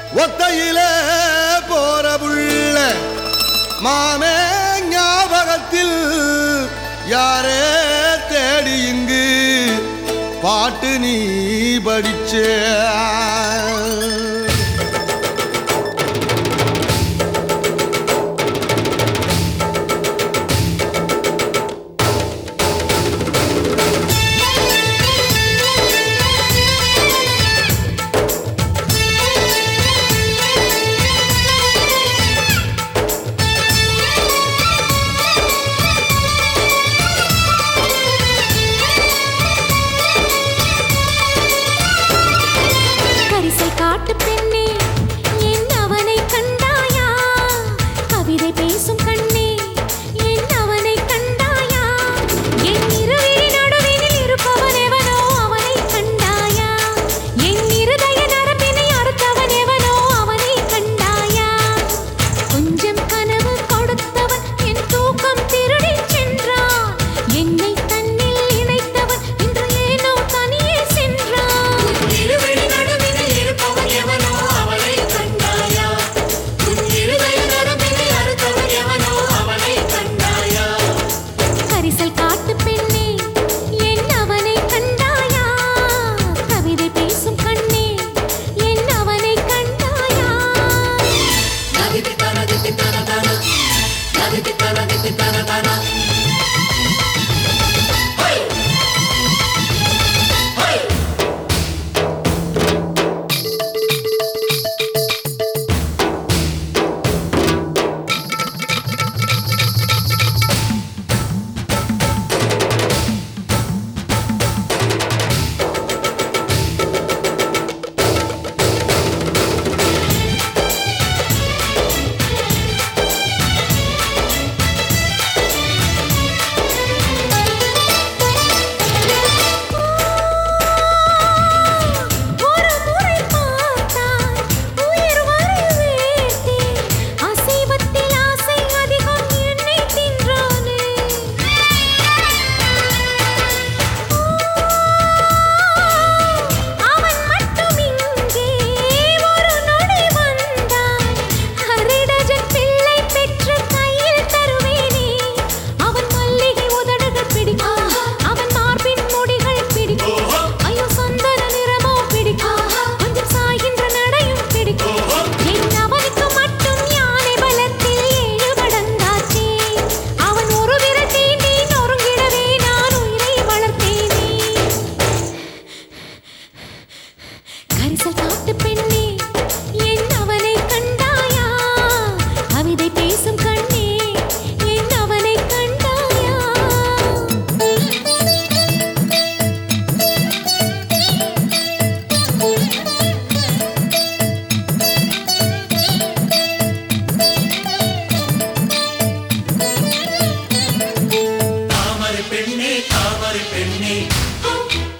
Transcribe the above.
ஒத்தையிலே போற புள்ள மாமே ஞாபகத்தில் யாரே தேடி இங்கு பாட்டு நீ படிச்ச காட்டு பெண்ணே என் அவனை கண்டாயா கவிதை பேசும் கண்ணே என் அவனை கண்டாயா என் இருவிழி நடுவினில் இருப்பவன் எவனோ அவனை கண்டாயா என் இருதய நரம்பினை அறுத்தவன் எவனோ அவனை கண்டாயா கொஞ்சம் கனவு கொடுத்தவன் என் தூக்கம் திருடி சென்றான் என்னை தன்னில் இணைத்தவன் இன்று ஏனோ தனியே சென்றான் இருவிழி நடுவினில் இருப்பவன் எவனோ அவனை கண்டாயா உன் இருதய நரம்பினை அறுத்தவன் எவனோ அவனை கண்டாயா கரிசல் காட்டு பெண்ணே என் அவனை கண்டாயா கவிதை பேசும் கண்ணே என் அவனை கண்டாயா நதிதி தன தன நதிதி தன தன ஒரு முறை பார்த்தாய் உயிர் வரை வேட்டி அசைவத்தில் ஆசை அதிகம் என்னை தின்றானே அவன் மட்டும் இங்கே ஒரு நொடி வந்தாய் ஹரிடஜன் பிள்ளை பெற்று கையில் தருவேனே அவன் மல்லிகை உதடுகள் பிடிக்கும் அவன் மார்பின் முடிகள் பிடிக்கும் ஐயோ சந்தன நிறமோ பிடிக்கும் கொஞ்சம் சாய்கின்ற நடையும் பிடிக்கும் என் அவனுக்கு மட்டும் யானை பலத்தில் 7 மடங்காச்சே அவன் ஒரு விரல் தீண்டி நொறுங்கிடவே நான் உயிரை வளர்த்தேனே கரிசல் காட்டு பெண்ணே என் அவனை கண்டாயா கவிதை பேசும் கண்ணே என் அவனை கண்டாயா தாமரை பெண்ணே